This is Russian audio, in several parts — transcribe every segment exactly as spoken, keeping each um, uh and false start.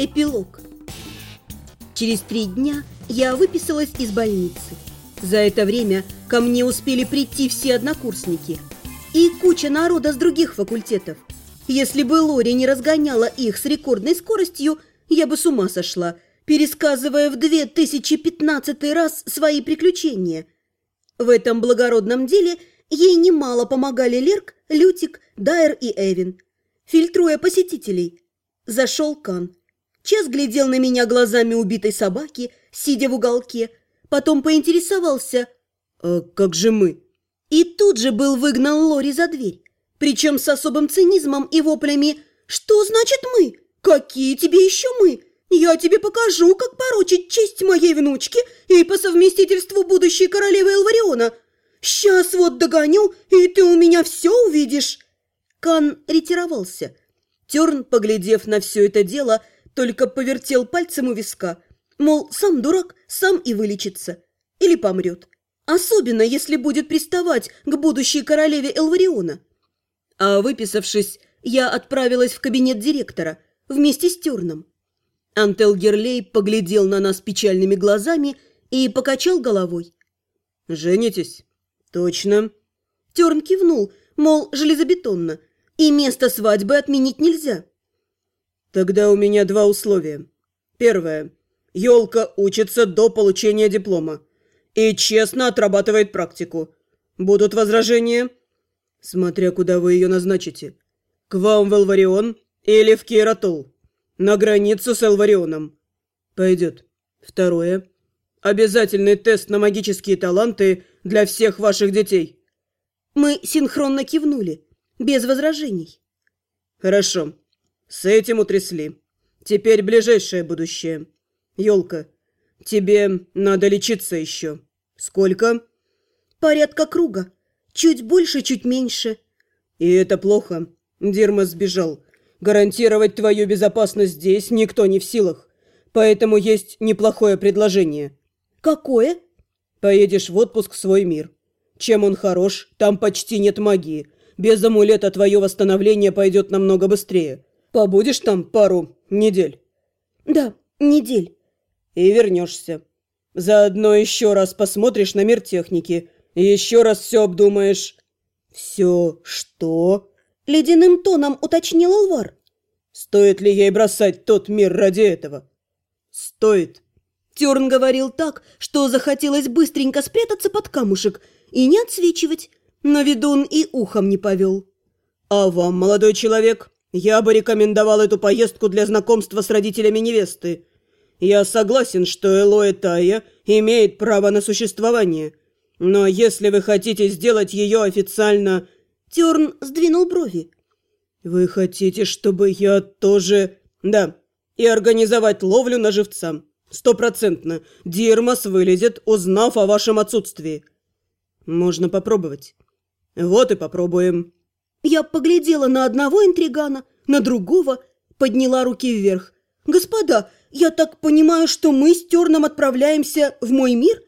Эпилог. Через три дня я выписалась из больницы. За это время ко мне успели прийти все однокурсники и куча народа с других факультетов. Если бы Лори не разгоняла их с рекордной скоростью, я бы с ума сошла, пересказывая в две тысячи пятнадцатый раз свои приключения. В этом благородном деле ей немало помогали Лерк, Лютик, Дайер и Эвин. Фильтруя посетителей, зашел Кан. Час глядел на меня глазами убитой собаки, сидя в уголке, потом поинтересовался: «А как же мы?» И тут же был выгнан Лори за дверь, причем с особым цинизмом и воплями: «Что значит мы? Какие тебе еще мы? Я тебе покажу, как порочить честь моей внучки и по совместительству будущей королевы Элвариона. Сейчас вот догоню, и ты у меня все увидишь». Кан ретировался. Терн, поглядев на все это дело, только повертел пальцем у виска, мол, сам дурак, сам и вылечится. Или помрет. Особенно, если будет приставать к будущей королеве Элвариона. А выписавшись, я отправилась в кабинет директора вместе с Терном. Антел Герлей поглядел на нас печальными глазами и покачал головой. «Женитесь?» «Точно». Терн кивнул, мол, железобетонно, и место свадьбы отменить нельзя. «Тогда у меня два условия. Первое. Ёлка учится до получения диплома и честно отрабатывает практику. Будут возражения?» «Смотря куда вы ее назначите. К вам в Элварион или в Кейратол. На границу с Элварионом. Пойдет. Второе. Обязательный тест на магические таланты для всех ваших детей». Мы синхронно кивнули, без возражений. «Хорошо. С этим утрясли. Теперь ближайшее будущее. Ёлка, тебе надо лечиться еще. Сколько?» «Порядка круга. Чуть больше, чуть меньше». «И это плохо. Дирма сбежал. Гарантировать твою безопасность здесь никто не в силах. Поэтому есть неплохое предложение». «Какое?» «Поедешь в отпуск в свой мир. Чем он хорош, там почти нет магии. Без амулета твое восстановление пойдет намного быстрее. Побудешь там пару недель?» «Да, недель». «И вернешься. Заодно еще раз посмотришь на мир техники. И еще раз все обдумаешь». «Все что?» — ледяным тоном уточнил Алвар. «Стоит ли ей бросать тот мир ради этого?» «Стоит». Терн говорил так, что захотелось быстренько спрятаться под камушек и не отсвечивать, но ведун и ухом не повел. «А вам, молодой человек, я бы рекомендовал эту поездку для знакомства с родителями невесты. Я согласен, что Элоэ Тайя имеет право на существование, но если вы хотите сделать ее официально...» Терн сдвинул брови. «Вы хотите, чтобы я тоже...» «Да, и организовать ловлю на живца. Стопроцентно. Дирмас вылезет, узнав о вашем отсутствии». «Можно попробовать». «Вот и попробуем». Я поглядела на одного интригана, на другого, подняла руки вверх. «Господа, я так понимаю, что мы с Терном отправляемся в мой мир?»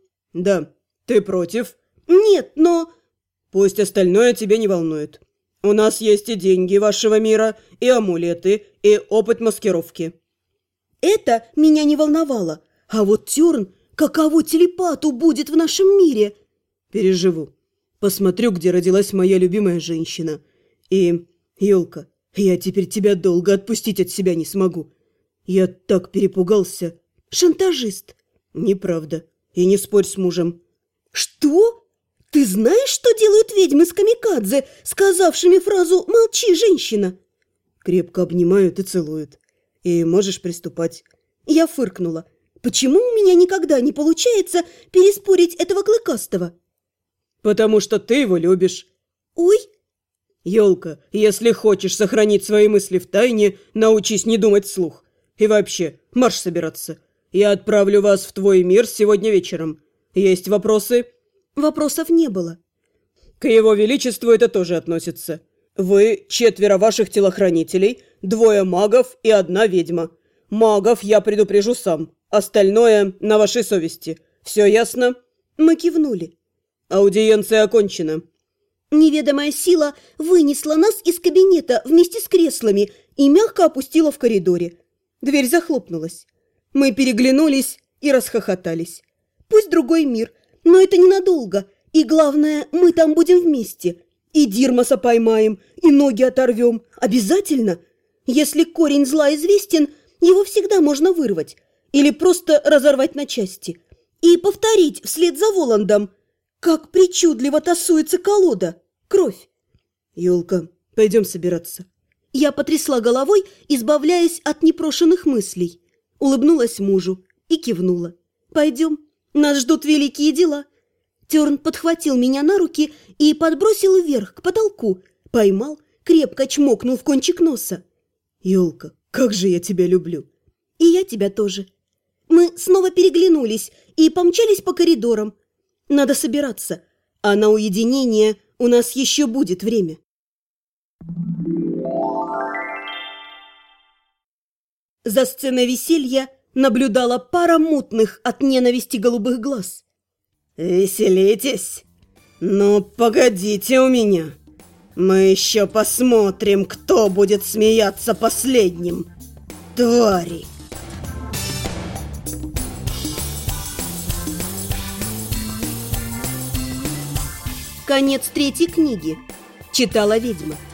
«Да. Ты против?» «Нет, но...» «Пусть остальное тебя не волнует. У нас есть и деньги вашего мира, и амулеты, и опыт маскировки». Это меня не волновало. А вот Терн, каково телепату будет в нашем мире? «Переживу. Посмотрю, где родилась моя любимая женщина. И, Ёлка, я теперь тебя долго отпустить от себя не смогу. Я так перепугался». «Шантажист». «Неправда. И не спорь с мужем». «Что? Ты знаешь, что делают ведьмы с камикадзе, сказавшими фразу «молчи, женщина»?» «Крепко обнимают и целуют. И можешь приступать». Я фыркнула. «Почему у меня никогда не получается переспорить этого клыкастого?» «Потому что ты его любишь». «Ой!» «Ёлка, если хочешь сохранить свои мысли в тайне, научись не думать вслух. И вообще, марш собираться. Я отправлю вас в твой мир сегодня вечером. Есть вопросы?» Вопросов не было. «К его величеству это тоже относится. Вы четверо ваших телохранителей, двое магов и одна ведьма. Магов я предупрежу сам. Остальное на вашей совести. Все ясно?» Мы кивнули. «Аудиенция окончена». Неведомая сила вынесла нас из кабинета вместе с креслами и мягко опустила в коридоре. Дверь захлопнулась. Мы переглянулись и расхохотались. Пусть другой мир, но это ненадолго. И главное, мы там будем вместе. И Дирмаса поймаем, и ноги оторвем. Обязательно. Если корень зла известен, его всегда можно вырвать. Или просто разорвать на части. И повторить вслед за Воландом. Как причудливо тасуется колода. Кровь. Ёлка, пойдем собираться. Я потрясла головой, избавляясь от непрошенных мыслей. Улыбнулась мужу и кивнула. Пойдем, нас ждут великие дела. Терн подхватил меня на руки и подбросил вверх, к потолку. Поймал, крепко чмокнул в кончик носа. Ёлка, как же я тебя люблю. И я тебя тоже. Мы снова переглянулись и помчались по коридорам. Надо собираться, а на уединение у нас еще будет время. За сценой веселья наблюдала пара мутных от ненависти голубых глаз. «Веселитесь? Ну, погодите у меня. Мы еще посмотрим, кто будет смеяться последним. Твари!» Конец третьей книги. Читала ведьма.